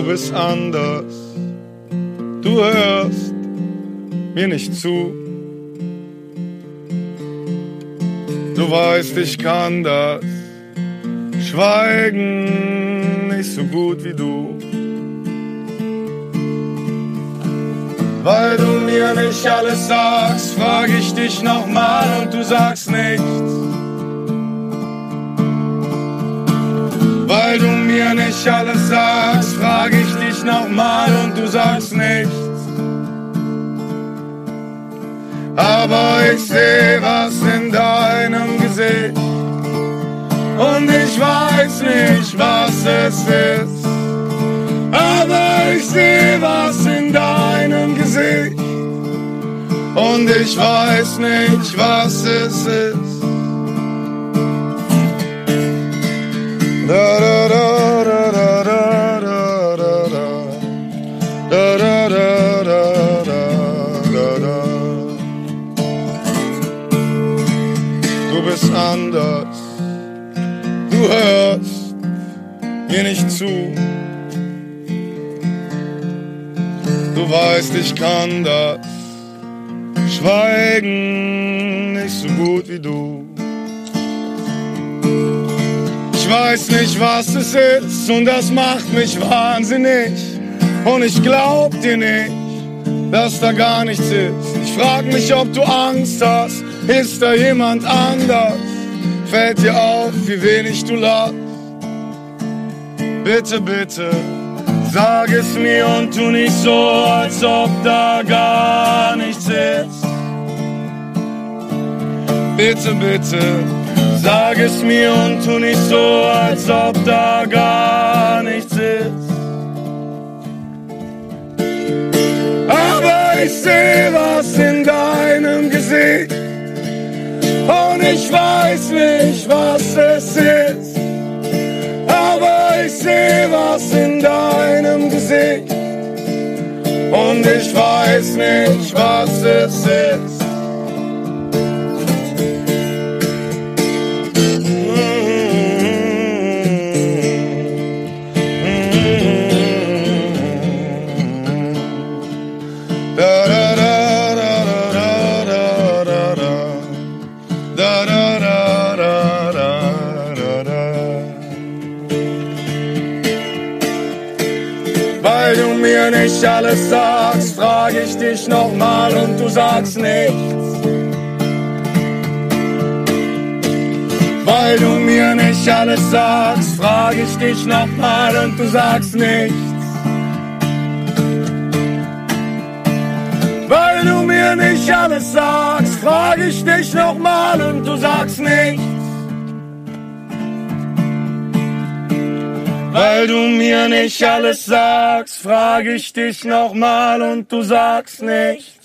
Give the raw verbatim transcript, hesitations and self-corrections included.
bist anders, du hörst mir nicht zu. Du weißt, ich kann das Schweigen nicht so gut wie du. Weil du mir nicht alles sagst, frag ich dich nochmal und du sagst nichts. Weil du mir nicht alles sagst, frag ich dich nochmal und du sagst nichts. Aber ich seh was in deinem Gesicht und ich weiß nicht, was es ist. Aber ich seh was in deinem Gesicht und ich weiß nicht, was es ist. Da, da, da, da, da, da, da, da, da, da, da, da, da. Du bist anders, du hörst mir nicht zu. Du weißt, ich kann das Schweigen nicht so gut wie du. Ich weiß nicht, was es ist und das macht mich wahnsinnig. Und ich glaub dir nicht, dass da gar nichts ist. Ich frag mich, ob du Angst hast. Ist da jemand anders? Fällt dir auf, wie wenig du lachst? Bitte, bitte, sag es mir und tu nicht so, als ob da gar nichts ist. Bitte, bitte, sag es mir und tu nicht so, als ob da gar nichts ist. Aber ich seh was in deinem Gesicht und ich weiß nicht, was es ist. Aber ich seh was in deinem Gesicht und ich weiß nicht, was es ist. Weil du mir nicht alles sagst, frag ich dich nochmal und du sagst nichts. Weil du mir nicht alles sagst, frag ich dich nochmal und du sagst nichts. Weil du mir nicht alles sagst, frag ich dich nochmal und du sagst nichts. Weil du mir nicht alles sagst, frag ich dich nochmal und du sagst nichts.